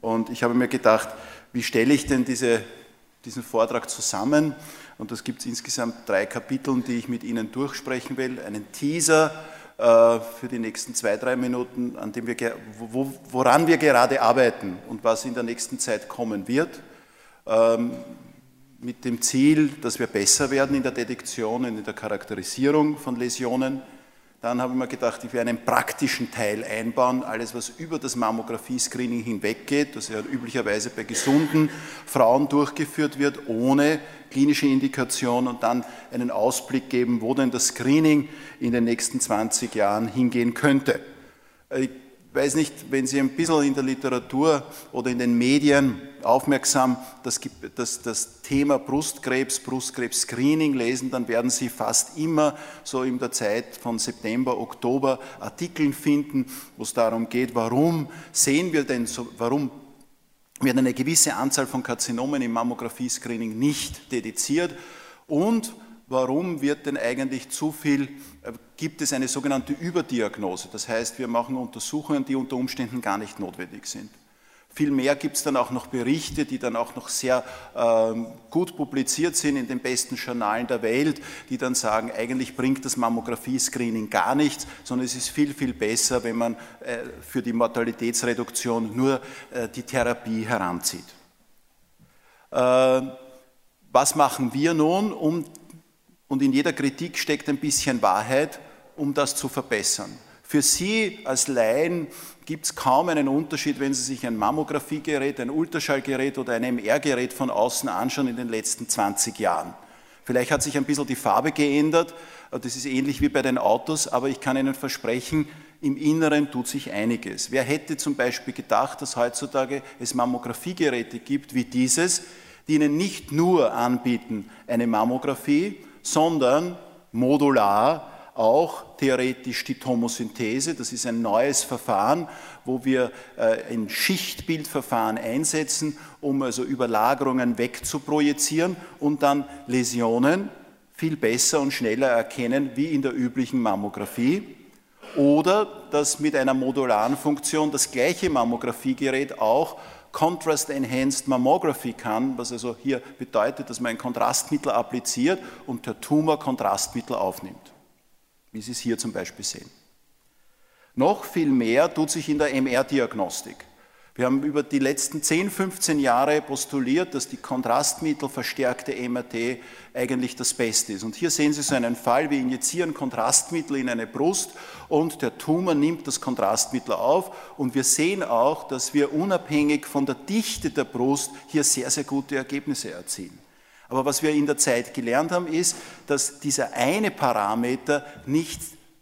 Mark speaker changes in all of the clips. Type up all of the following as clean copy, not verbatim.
Speaker 1: Und ich habe mir gedacht, wie stelle ich denn diesen Vortrag zusammen? Und das gibt es insgesamt 3 Kapitel, die ich mit Ihnen durchsprechen will. Einen Teaser für die nächsten 2-3 Minuten, woran wir gerade arbeiten und was in der nächsten Zeit kommen wird. Mit dem Ziel, dass wir besser werden in der Detektion und in der Charakterisierung von Läsionen. Dann habe ich mir gedacht, ich werde einen praktischen Teil einbauen, alles was über das Mammographie-Screening hinweggeht, das ja üblicherweise bei gesunden Frauen durchgeführt wird, ohne klinische Indikation, und dann einen Ausblick geben, wo denn das Screening in den nächsten 20 Jahren hingehen könnte. Ich weiß nicht, wenn Sie ein bisschen in der Literatur oder in den Medien aufmerksam das Thema Brustkrebs-Screening lesen, dann werden Sie fast immer so in der Zeit von September, Oktober Artikel finden, wo es darum geht, warum sehen wir denn so, warum wird eine gewisse Anzahl von Karzinomen im Mammographie-Screening nicht deteziert und warum wird denn eigentlich gibt es eine sogenannte Überdiagnose, das heißt, wir machen Untersuchungen, die unter Umständen gar nicht notwendig sind. Vielmehr gibt es dann auch noch Berichte, die dann auch noch sehr gut publiziert sind in den besten Journalen der Welt, die dann sagen, eigentlich bringt das Mammographie-Screening gar nichts, sondern es ist viel, viel besser, wenn man für die Mortalitätsreduktion nur die Therapie heranzieht. Was machen wir nun, und in jeder Kritik steckt ein bisschen Wahrheit, um das zu verbessern? Für Sie als Laien gibt es kaum einen Unterschied, wenn Sie sich ein Mammographiegerät, ein Ultraschallgerät oder ein MR-Gerät von außen anschauen in den letzten 20 Jahren. Vielleicht hat sich ein bisschen die Farbe geändert, das ist ähnlich wie bei den Autos, aber ich kann Ihnen versprechen, im Inneren tut sich einiges. Wer hätte zum Beispiel gedacht, dass heutzutage es Mammografiegeräte gibt wie dieses, die Ihnen nicht nur anbieten eine Mammographie, sondern modular auch theoretisch die Tomosynthese, das ist ein neues Verfahren, wo wir ein Schichtbildverfahren einsetzen, um also Überlagerungen wegzuprojizieren und dann Läsionen viel besser und schneller erkennen wie in der üblichen Mammographie. Oder dass mit einer modularen Funktion das gleiche Mammografiegerät auch Contrast Enhanced Mammography kann, was also hier bedeutet, dass man ein Kontrastmittel appliziert und der Tumor Kontrastmittel aufnimmt, wie Sie es hier zum Beispiel sehen. Noch viel mehr tut sich in der MR-Diagnostik. Wir haben über die letzten 10, 15 Jahre postuliert, dass die kontrastmittelverstärkte MRT eigentlich das Beste ist. Und hier sehen Sie so einen Fall, wir injizieren Kontrastmittel in eine Brust und der Tumor nimmt das Kontrastmittel auf und wir sehen auch, dass wir unabhängig von der Dichte der Brust hier sehr, sehr gute Ergebnisse erzielen. Aber was wir in der Zeit gelernt haben, ist, dass dieser eine Parameter nicht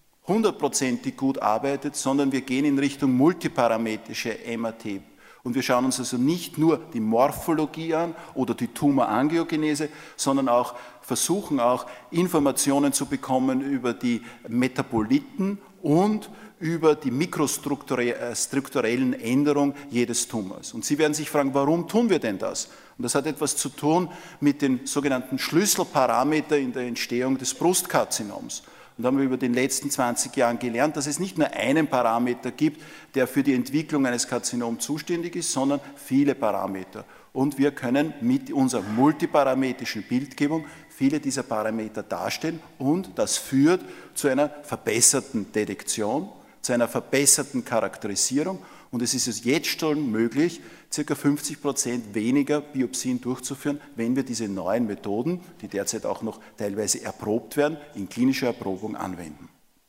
Speaker 1: 100%ig gut arbeitet, sondern wir gehen in Richtung multiparametrische MRT. Und wir schauen uns also nicht nur die Morphologie an oder die Tumorangiogenese, sondern auch versuchen auch Informationen zu bekommen über die Metaboliten und über die mikrostrukturellen Änderungen jedes Tumors. Und Sie werden sich fragen, warum tun wir denn das? Und das hat etwas zu tun mit den sogenannten Schlüsselparametern in der Entstehung des Brustkarzinoms. Und da haben wir über den letzten 20 Jahren gelernt, dass es nicht nur einen Parameter gibt, der für die Entwicklung eines Karzinoms zuständig ist, sondern viele Parameter. Und wir können mit unserer multiparametrischen Bildgebung viele dieser Parameter darstellen und das führt zu einer verbesserten Detektion, zu einer verbesserten Charakterisierung und es ist jetzt schon möglich, ca. 50% weniger Biopsien durchzuführen, wenn wir diese neuen Methoden, die derzeit auch noch teilweise erprobt werden, in klinischer Erprobung anwenden.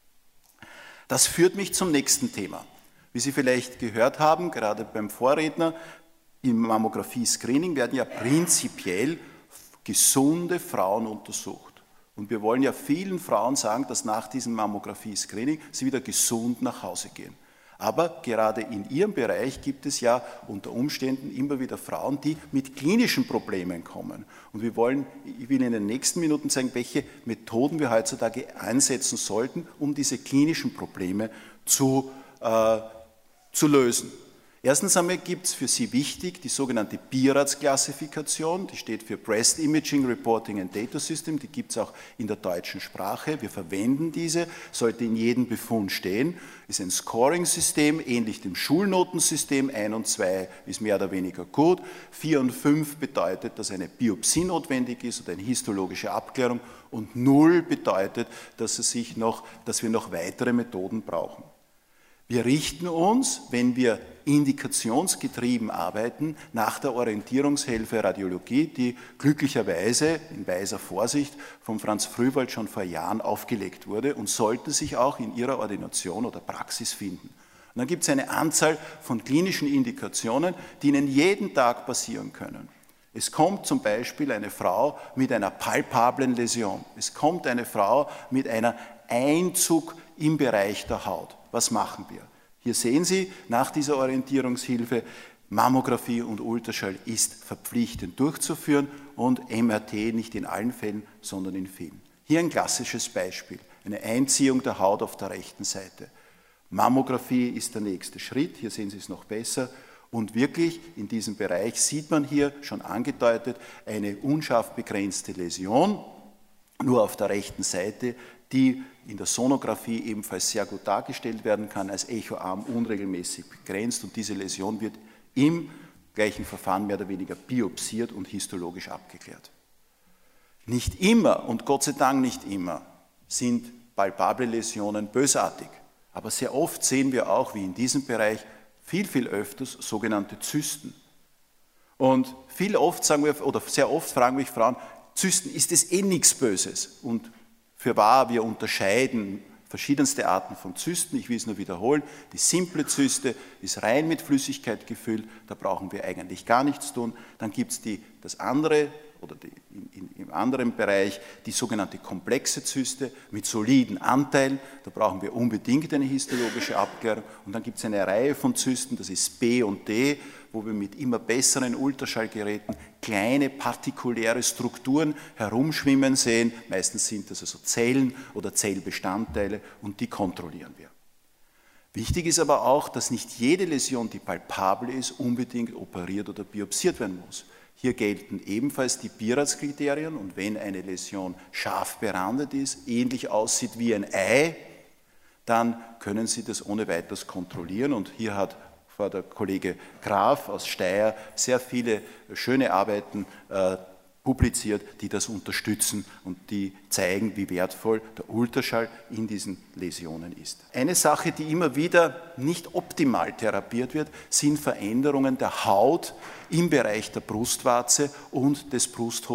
Speaker 1: Das führt mich zum nächsten Thema. Wie Sie vielleicht gehört haben, gerade beim Vorredner, im Mammographie-Screening werden ja prinzipiell gesunde Frauen untersucht. Und wir wollen ja vielen Frauen sagen, dass nach diesem Mammographie-Screening sie wieder gesund nach Hause gehen. Aber gerade in Ihrem Bereich gibt es ja unter Umständen immer wieder Frauen, die mit klinischen Problemen kommen. Und ich will in den nächsten Minuten zeigen, welche Methoden wir heutzutage einsetzen sollten, um diese klinischen Probleme zu lösen. Erstens einmal gibt es für Sie wichtig die sogenannte BIRADS-Klassifikation, die steht für Breast Imaging Reporting and Data System, die gibt es auch in der deutschen Sprache. Wir verwenden diese, sollte in jedem Befund stehen, ist ein Scoring-System, ähnlich dem Schulnotensystem. 1 und 2 ist mehr oder weniger gut, 4 und 5 bedeutet, dass eine Biopsie notwendig ist oder eine histologische Abklärung und 0 bedeutet, dass wir noch weitere Methoden brauchen. Wir richten uns, wenn wir indikationsgetrieben arbeiten, nach der Orientierungshilfe Radiologie, die glücklicherweise in weiser Vorsicht von Franz Frühwald schon vor Jahren aufgelegt wurde und sollte sich auch in Ihrer Ordination oder Praxis finden. Und dann gibt es eine Anzahl von klinischen Indikationen, die Ihnen jeden Tag passieren können. Es kommt zum Beispiel eine Frau mit einer palpablen Läsion. Es kommt eine Frau mit einem Einzug im Bereich der Haut. Was machen wir? Hier sehen Sie, nach dieser Orientierungshilfe, Mammographie und Ultraschall ist verpflichtend durchzuführen und MRT nicht in allen Fällen, sondern in vielen. Hier ein klassisches Beispiel, eine Einziehung der Haut auf der rechten Seite. Mammographie ist der nächste Schritt, hier sehen Sie es noch besser. Und wirklich in diesem Bereich sieht man hier schon angedeutet eine unscharf begrenzte Läsion, nur auf der rechten Seite, die in der Sonographie ebenfalls sehr gut dargestellt werden kann, als Echoarm unregelmäßig begrenzt und diese Läsion wird im gleichen Verfahren mehr oder weniger biopsiert und histologisch abgeklärt. Nicht immer, und Gott sei Dank nicht immer, sind palpable Läsionen bösartig, aber sehr oft sehen wir auch, wie in diesem Bereich, viel öfters sogenannte Zysten. Und sehr oft fragen mich Frauen, Zysten, ist es nichts Böses? Und fürwahr, wir unterscheiden verschiedenste Arten von Zysten. Ich will es nur wiederholen. Die simple Zyste ist rein mit Flüssigkeit gefüllt, da brauchen wir eigentlich gar nichts tun. Dann gibt es das andere, oder im anderen Bereich, die sogenannte komplexe Zyste mit soliden Anteilen. Da brauchen wir unbedingt eine histologische Abklärung. Und dann gibt es eine Reihe von Zysten, das ist B und D, wo wir mit immer besseren Ultraschallgeräten kleine partikuläre Strukturen herumschwimmen sehen. Meistens sind das also Zellen oder Zellbestandteile und die kontrollieren wir. Wichtig ist aber auch, dass nicht jede Läsion, die palpabel ist, unbedingt operiert oder biopsiert werden muss. Hier gelten ebenfalls die BIRADS-Kriterien und wenn eine Läsion scharf berandet ist, ähnlich aussieht wie ein Ei, dann können Sie das ohne weiteres kontrollieren und hier hat der Kollege Graf aus Steyr sehr viele schöne Arbeiten publiziert, die das unterstützen und die zeigen, wie wertvoll der Ultraschall in diesen Läsionen ist. Eine Sache, die immer wieder nicht optimal therapiert wird, sind Veränderungen der Haut im Bereich der Brustwarze und des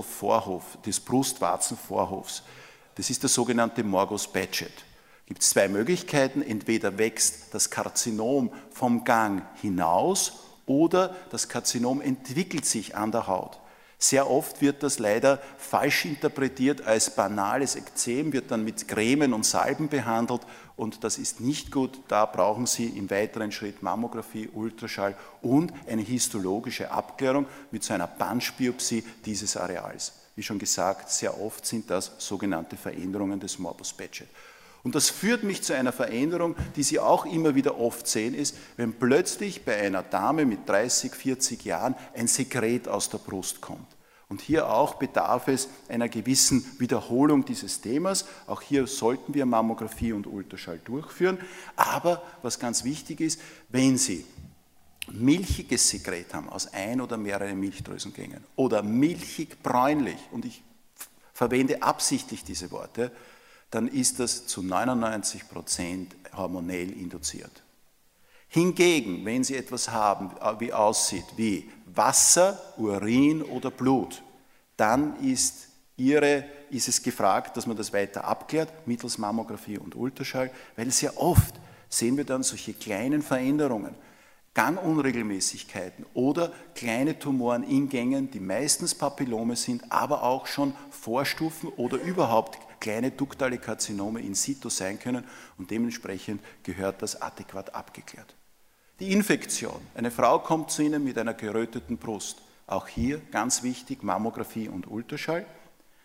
Speaker 1: Brustwarzenvorhofs. Das ist der sogenannte Morbus Bechet. Gibt es zwei Möglichkeiten, entweder wächst das Karzinom vom Gang hinaus oder das Karzinom entwickelt sich an der Haut. Sehr oft wird das leider falsch interpretiert als banales Ekzem, wird dann mit Cremen und Salben behandelt und das ist nicht gut. Da brauchen Sie im weiteren Schritt Mammographie, Ultraschall und eine histologische Abklärung mit so einer Punch-Biopsie dieses Areals. Wie schon gesagt, sehr oft sind das sogenannte Veränderungen des Morbus Bechet. Und das führt mich zu einer Veränderung, die Sie auch immer wieder oft sehen, ist, wenn plötzlich bei einer Dame mit 30, 40 Jahren ein Sekret aus der Brust kommt. Und hier auch bedarf es einer gewissen Wiederholung dieses Themas. Auch hier sollten wir Mammographie und Ultraschall durchführen. Aber was ganz wichtig ist, wenn Sie milchiges Sekret haben aus ein oder mehreren Milchdrüsengängen oder milchig-bräunlich, und ich verwende absichtlich diese Worte, dann ist das zu 99% hormonell induziert. Hingegen, wenn Sie etwas haben, wie aussieht wie Wasser, Urin oder Blut, dann ist es gefragt, dass man das weiter abklärt, mittels Mammographie und Ultraschall, weil sehr oft sehen wir dann solche kleinen Veränderungen, Gangunregelmäßigkeiten oder kleine Tumoren in Gängen, die meistens Papillome sind, aber auch schon Vorstufen oder überhaupt kleine duktale Karzinome in situ sein können und dementsprechend gehört das adäquat abgeklärt. Die Infektion. Eine Frau kommt zu Ihnen mit einer geröteten Brust. Auch hier ganz wichtig Mammographie und Ultraschall.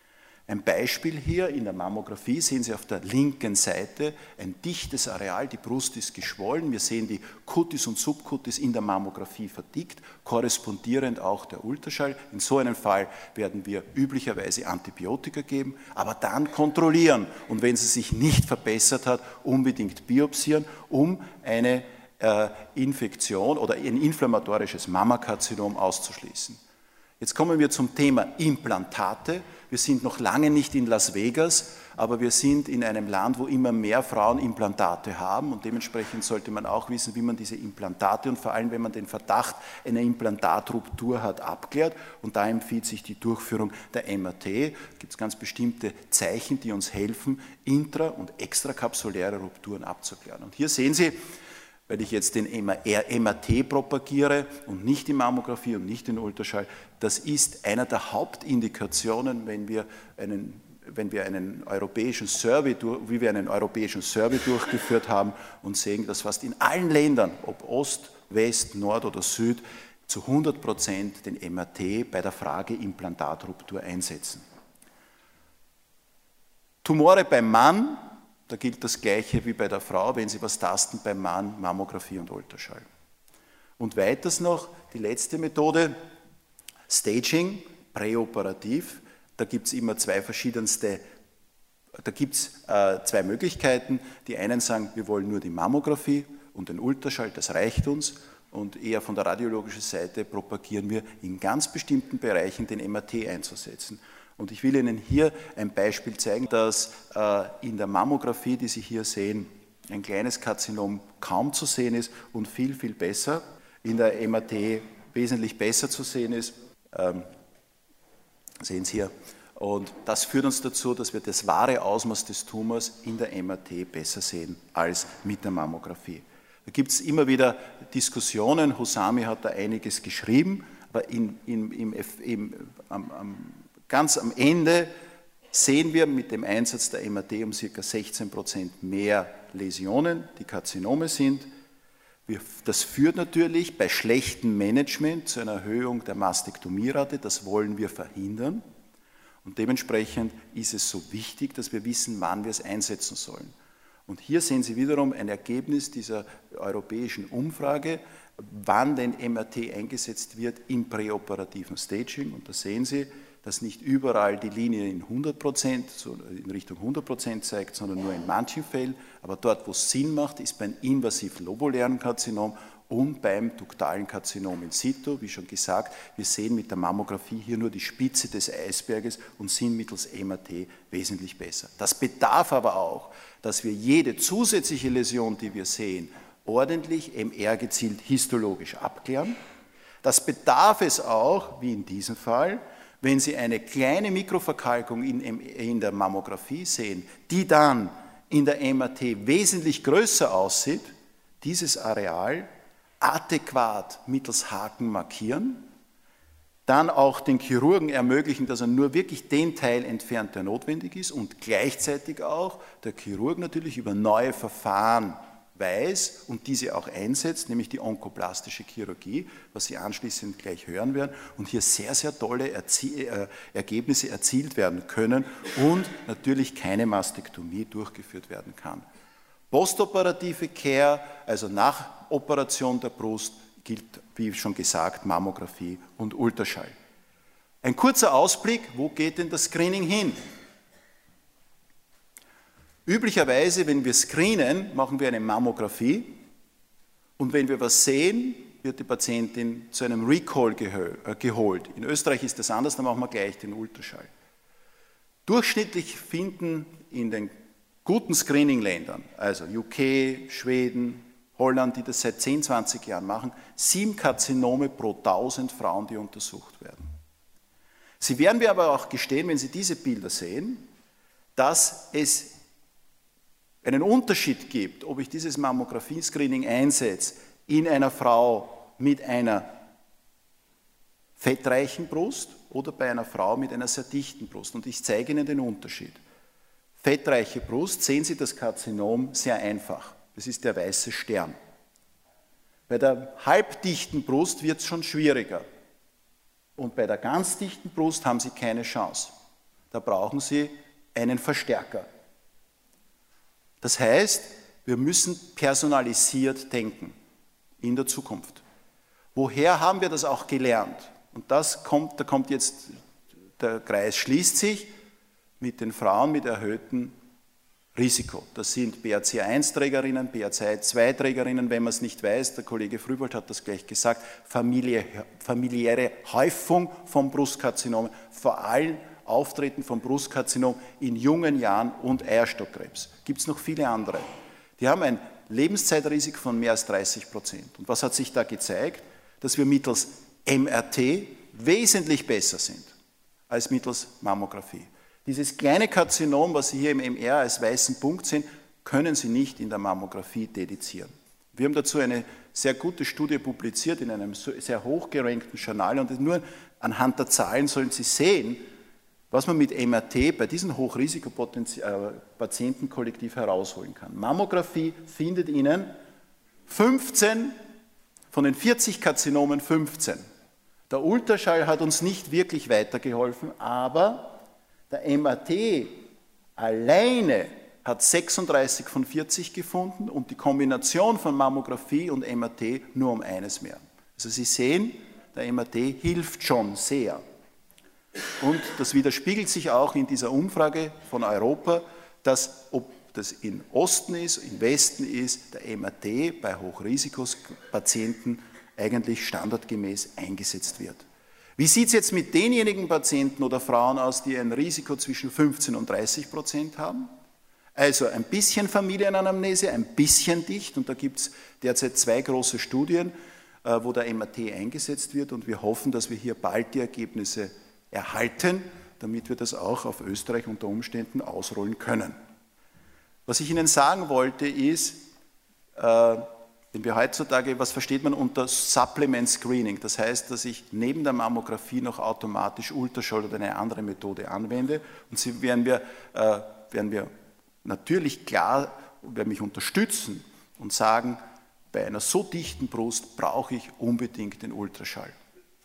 Speaker 1: Ein Beispiel hier in der Mammographie sehen Sie auf der linken Seite ein dichtes Areal, die Brust ist geschwollen, wir sehen die Cutis und Subcutis in der Mammographie verdickt, korrespondierend auch der Ultraschall. In so einem Fall werden wir üblicherweise Antibiotika geben, aber dann kontrollieren und wenn sie sich nicht verbessert hat, unbedingt biopsieren, um eine Infektion oder ein inflammatorisches Mammakarzinom auszuschließen. Jetzt kommen wir zum Thema Implantate. Wir sind noch lange nicht in Las Vegas, aber wir sind in einem Land, wo immer mehr Frauen Implantate haben und dementsprechend sollte man auch wissen, wie man diese Implantate und vor allem, wenn man den Verdacht einer Implantatruptur hat, abklärt und da empfiehlt sich die Durchführung der MRT. Da gibt es ganz bestimmte Zeichen, die uns helfen, intra- und extrakapsuläre Rupturen abzuklären. Und hier sehen Sie, weil ich jetzt den MRT propagiere und nicht die Mammographie und nicht den Ultraschall, das ist einer der Hauptindikationen, wenn wir einen europäischen Survey durchgeführt haben und sehen, dass fast in allen Ländern, ob Ost, West, Nord oder Süd, zu 100% den MRT bei der Frage Implantatruptur einsetzen. Tumore beim Mann, da gilt das Gleiche wie bei der Frau, wenn Sie was tasten beim Mann, Mammographie und Ultraschall. Und weiters noch die letzte Methode, Staging, präoperativ. Da gibt es immer zwei Möglichkeiten. Die einen sagen, wir wollen nur die Mammographie und den Ultraschall, das reicht uns. Und eher von der radiologischen Seite propagieren wir in ganz bestimmten Bereichen den MRT einzusetzen. Und ich will Ihnen hier ein Beispiel zeigen, dass in der Mammographie, die Sie hier sehen, ein kleines Karzinom kaum zu sehen ist und viel, viel besser, in der MRT wesentlich besser zu sehen ist. Sehen Sie hier. Und das führt uns dazu, dass wir das wahre Ausmaß des Tumors in der MRT besser sehen als mit der Mammographie. Da gibt es immer wieder Diskussionen, Husami hat da einiges geschrieben, aber ganz am Ende sehen wir mit dem Einsatz der MRT um ca. 16% mehr Läsionen, die Karzinome sind. Das führt natürlich bei schlechtem Management zu einer Erhöhung der Mastektomierate, das wollen wir verhindern. Und dementsprechend ist es so wichtig, dass wir wissen, wann wir es einsetzen sollen. Und hier sehen Sie wiederum ein Ergebnis dieser europäischen Umfrage, wann denn MRT eingesetzt wird im präoperativen Staging. Und da sehen Sie, dass nicht überall die Linie in 100%, in Richtung 100% zeigt, sondern nur in manchen Fällen. Aber dort, wo es Sinn macht, ist beim invasiven lobulären Karzinom und beim duktalen Karzinom in situ. Wie schon gesagt, wir sehen mit der Mammographie hier nur die Spitze des Eisberges und sind mittels MRT wesentlich besser. Das bedarf aber auch, dass wir jede zusätzliche Läsion, die wir sehen, ordentlich MR gezielt histologisch abklären. Das bedarf es auch, wie in diesem Fall, wenn Sie eine kleine Mikroverkalkung in der Mammographie sehen, die dann in der MRT wesentlich größer aussieht, dieses Areal adäquat mittels Haken markieren, dann auch den Chirurgen ermöglichen, dass er nur wirklich den Teil entfernt, der notwendig ist und gleichzeitig auch der Chirurg natürlich über neue Verfahren weiß und diese auch einsetzt, nämlich die onkoplastische Chirurgie, was Sie anschließend gleich hören werden, und hier sehr, sehr tolle Ergebnisse erzielt werden können und natürlich keine Mastektomie durchgeführt werden kann. Postoperative Care, also nach Operation der Brust, gilt, wie schon gesagt, Mammographie und Ultraschall. Ein kurzer Ausblick, wo geht denn das Screening hin? Üblicherweise, wenn wir screenen, machen wir eine Mammographie und wenn wir was sehen, wird die Patientin zu einem Recall geholt. In Österreich ist das anders, dann machen wir gleich den Ultraschall. Durchschnittlich finden in den guten Screening-Ländern, also UK, Schweden, Holland, die das seit 10, 20 Jahren machen, 7 Karzinome pro 1000 Frauen, die untersucht werden. Sie werden mir aber auch gestehen, wenn Sie diese Bilder sehen, dass es einen Unterschied gibt, ob ich dieses Mammographie-Screening einsetze in einer Frau mit einer fettreichen Brust oder bei einer Frau mit einer sehr dichten Brust. Und ich zeige Ihnen den Unterschied. Fettreiche Brust, sehen Sie das Karzinom sehr einfach. Das ist der weiße Stern. Bei der halbdichten Brust wird es schon schwieriger. Und bei der ganz dichten Brust haben Sie keine Chance. da brauchen Sie einen Verstärker. Das heißt, wir müssen personalisiert denken in der Zukunft. Woher haben wir das auch gelernt? Und da kommt jetzt, der Kreis schließt sich mit den Frauen mit erhöhtem Risiko. Das sind BRCA1-Trägerinnen, BRCA2-Trägerinnen, wenn man es nicht weiß, der Kollege Frübold hat das gleich gesagt, familiäre Häufung von Brustkarzinomen, vor allem Auftreten von Brustkarzinom in jungen Jahren und Eierstockkrebs. Gibt es noch viele andere. Die haben ein Lebenszeitrisiko von mehr als 30%. Und was hat sich da gezeigt? Dass wir mittels MRT wesentlich besser sind als mittels Mammographie. Dieses kleine Karzinom, was Sie hier im MR als weißen Punkt sehen, können Sie nicht in der Mammographie dedizieren. Wir haben dazu eine sehr gute Studie publiziert in einem sehr hochgerankten Journal und nur anhand der Zahlen sollen Sie sehen, was man mit MRT bei diesen Hochrisikopatienten kollektiv herausholen kann. Mammographie findet Ihnen 15 von den 40 Karzinomen 15. Der Ultraschall hat uns nicht wirklich weitergeholfen, aber der MRT alleine hat 36 von 40 gefunden und die Kombination von Mammographie und MRT nur um eines mehr. Also Sie sehen, der MRT hilft schon sehr. Und das widerspiegelt sich auch in dieser Umfrage von Europa, dass, ob das im Osten ist, im Westen ist, der MRT bei Hochrisikopatienten eigentlich standardgemäß eingesetzt wird. Wie sieht es jetzt mit denjenigen Patienten oder Frauen aus, die ein Risiko zwischen 15 und 30% haben? Also ein bisschen Familienanamnese, ein bisschen dicht, und da gibt es derzeit 2 große Studien, wo der MRT eingesetzt wird, und wir hoffen, dass wir hier bald die Ergebnisse erhalten, damit wir das auch auf Österreich unter Umständen ausrollen können. Was ich Ihnen sagen wollte ist, wenn wir heutzutage, was versteht man unter Supplement Screening? Das heißt, dass ich neben der Mammographie noch automatisch Ultraschall oder eine andere Methode anwende, und Sie werden wir natürlich klar, werden mich unterstützen und sagen, bei einer so dichten Brust brauche ich unbedingt den Ultraschall.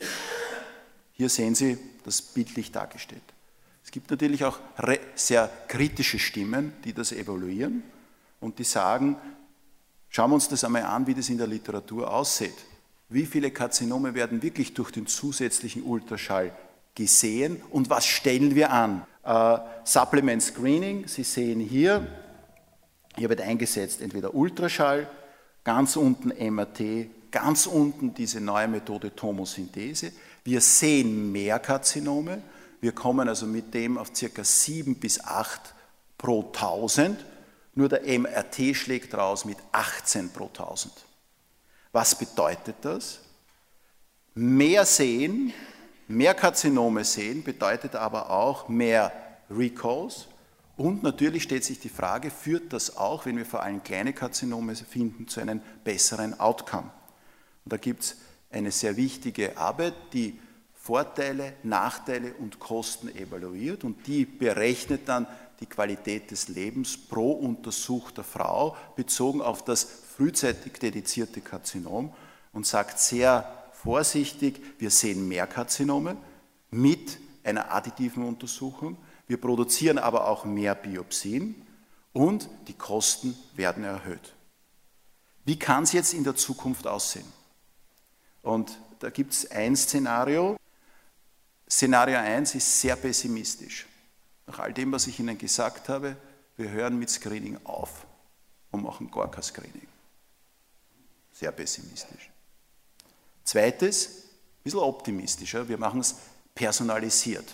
Speaker 1: Hier sehen Sie das bildlich dargestellt. Es gibt natürlich auch sehr kritische Stimmen, die das evaluieren und die sagen, schauen wir uns das einmal an, wie das in der Literatur aussieht. Wie viele Karzinome werden wirklich durch den zusätzlichen Ultraschall gesehen und was stellen wir an? Supplement Screening, Sie sehen hier wird eingesetzt entweder Ultraschall, ganz unten MRT, ganz unten diese neue Methode Tomosynthese. Wir sehen mehr Karzinome, wir kommen also mit dem auf ca. 7 bis 8 pro 1000, nur der MRT schlägt raus mit 18 pro 1000. Was bedeutet das? Mehr sehen, mehr Karzinome sehen, bedeutet aber auch mehr Recalls, und natürlich stellt sich die Frage, führt das auch, wenn wir vor allem kleine Karzinome finden, zu einem besseren Outcome? Und da gibt es eine sehr wichtige Arbeit, die Vorteile, Nachteile und Kosten evaluiert, und die berechnet dann die Qualität des Lebens pro untersuchter Frau bezogen auf das frühzeitig dedizierte Karzinom und sagt sehr vorsichtig, wir sehen mehr Karzinome mit einer additiven Untersuchung, wir produzieren aber auch mehr Biopsien und die Kosten werden erhöht. Wie kann es jetzt in der Zukunft aussehen? Und da gibt es ein Szenario. Szenario 1 ist sehr pessimistisch. Nach all dem, was ich Ihnen gesagt habe, wir hören mit Screening auf und machen gar kein Screening. Sehr pessimistisch. Zweites, ein bisschen optimistischer, wir machen es personalisiert.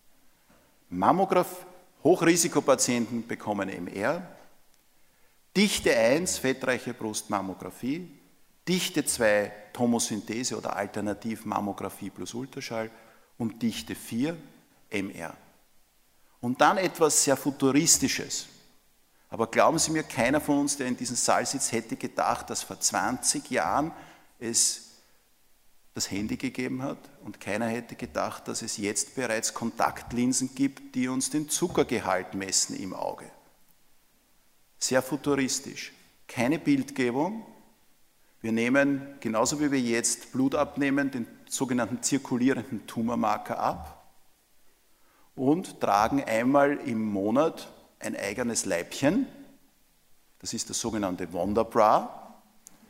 Speaker 1: Hochrisikopatienten bekommen MR, Dichte 1, fettreiche Brustmammographie, Dichte 2, Tomosynthese oder alternativ Mammographie plus Ultraschall und Dichte 4, MR. Und dann etwas sehr Futuristisches. Aber glauben Sie mir, keiner von uns, der in diesem Saal sitzt, hätte gedacht, dass vor 20 Jahren es das Handy gegeben hat, und keiner hätte gedacht, dass es jetzt bereits Kontaktlinsen gibt, die uns den Zuckergehalt messen im Auge. Sehr futuristisch. Keine Bildgebung. Wir nehmen, genauso wie wir jetzt Blut abnehmen, den sogenannten zirkulierenden Tumormarker ab. und tragen einmal im Monat ein eigenes Leibchen. Das ist der sogenannte Wonderbra.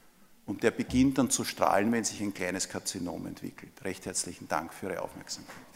Speaker 1: Und der beginnt dann zu strahlen, wenn sich ein kleines Karzinom entwickelt. Recht herzlichen Dank für Ihre Aufmerksamkeit.